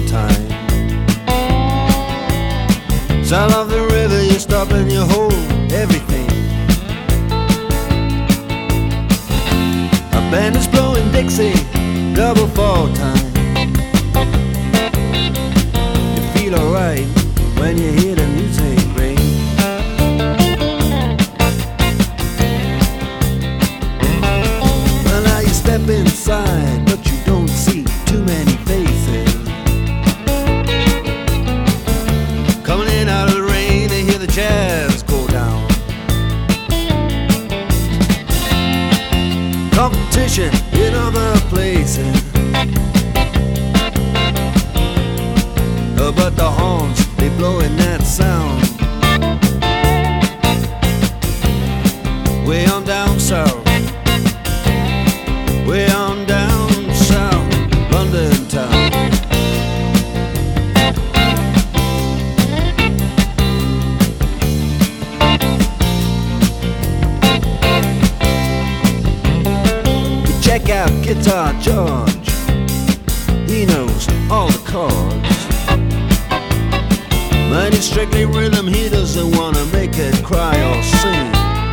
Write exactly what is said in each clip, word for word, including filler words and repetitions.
time. Sound of the river, you stop and you hold everything. A band is blowing Dixie, double fall time. You feel alright when you hear the music ring. Well, now you step inside, but you don't see too many faces. Coming in out of the rain, they hear the jazz go down. Competition in other places, oh, but the horns, they blowing that sound. Way on down south, way on down south, London town. Check out Guitar George, he knows all the chords. But it's strictly rhythm, he doesn't wanna make it cry or sing.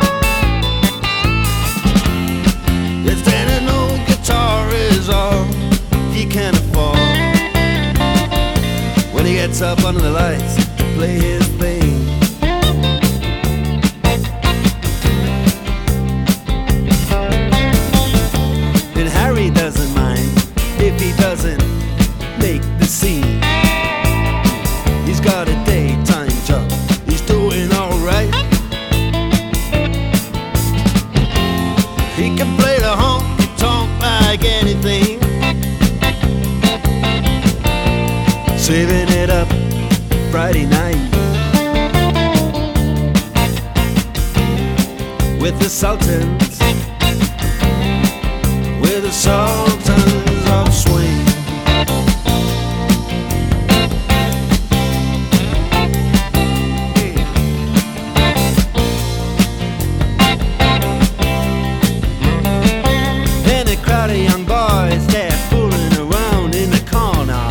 If then an old guitar is all he can afford, when he gets up under the lights to play his thing. And Harry doesn't mind if he doesn't make the scene. He's got a daytime job, he's doing alright. He can play the honky-tonk like anything, saving it up Friday night with the Sultans, with the Sultans of Swing. And a crowd of young boys, they're fooling around in the corner,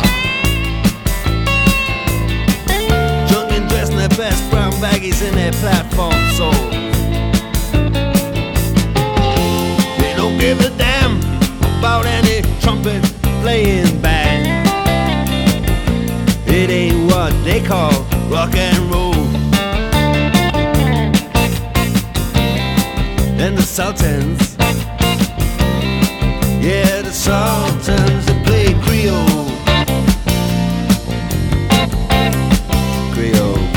drunk and dressed in their best brown baggies in their platform soles. They don't give a damn about any trumpet playing band. It ain't what they call rock and roll. And the Sultans, yeah, the Sultans, they play Creole. Creole.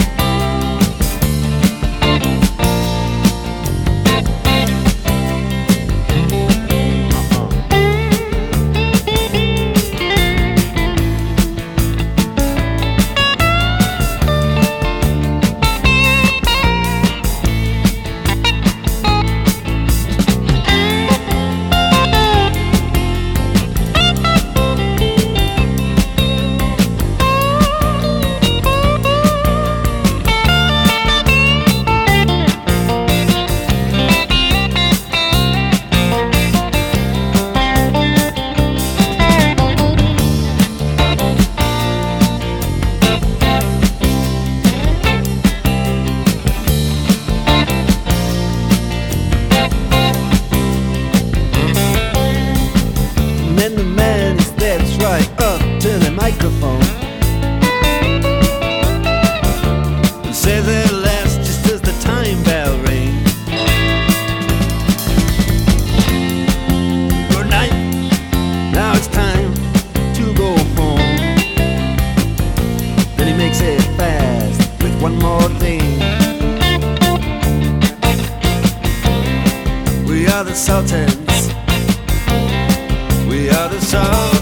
And the man he steps right up to the microphone and says at last, just as the time bell rings, good night, now it's time to go home. Then he makes it fast with one more thing. We are the Sultans, we are the Sultans.